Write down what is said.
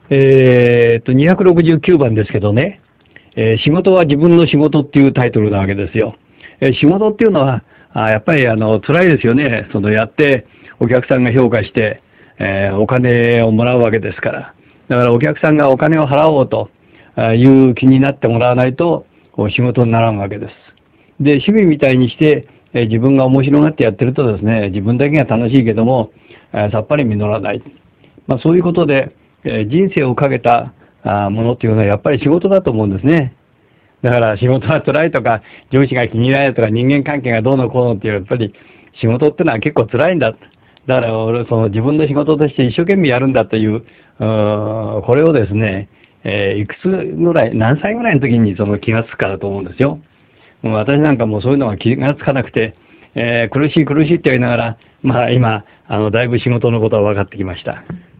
269番ですけどね、仕事は自分の仕事っていうタイトルなわけですよ。仕事っていうのは、やっぱり辛いですよね。やってお客さんが評価して、お金をもらうわけですから。だからお客さんがお金を払おうという気になってもらわないと仕事にならんわけです。で、趣味みたいにして、自分が面白がってやってるとですね、自分だけが楽しいけども、さっぱり実らない。そういうことで、人生をかけたものっていうのはやっぱり仕事だと思うんですね。だから仕事は辛いとか、上司が気に入らないとか、人間関係がどうのこうのっていう、やっぱり仕事ってのは結構辛いんだ。だから俺、自分の仕事として一生懸命やるんだという、これをですね、いくつぐらい、何歳ぐらいの時に気がつくからと思うんですよ。もう私なんかもうそういうのが気がつかなくて、苦しい苦しいって言いながら、今、だいぶ仕事のことは分かってきました。